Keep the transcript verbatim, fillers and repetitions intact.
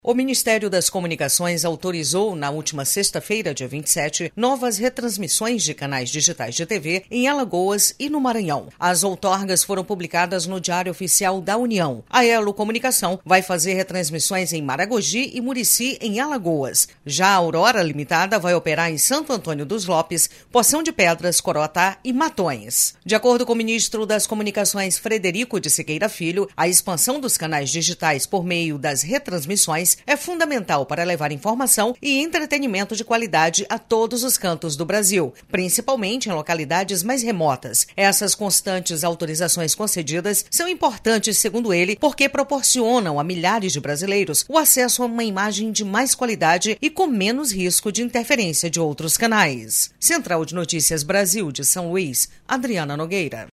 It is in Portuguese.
O Ministério das Comunicações autorizou, na última sexta-feira, dia vinte e sete, novas retransmissões de canais digitais de T V em Alagoas e no Maranhão. As outorgas foram publicadas no Diário Oficial da União. A Elo Comunicação vai fazer retransmissões em Maragogi e Murici, em Alagoas. Já a Aurora Limitada vai operar em Santo Antônio dos Lopes, Poção de Pedras, Corotá e Matões. De acordo com o ministro das Comunicações, Frederico de Siqueira Filho, a expansão dos canais digitais por meio das retransmissões é fundamental para levar informação e entretenimento de qualidade a todos os cantos do Brasil, principalmente em localidades mais remotas. Essas constantes autorizações concedidas são importantes, segundo ele, porque proporcionam a milhares de brasileiros o acesso a uma imagem de mais qualidade e com menos risco de interferência de outros canais. Central de Notícias Brasil de São Luís, Adriana Nogueira.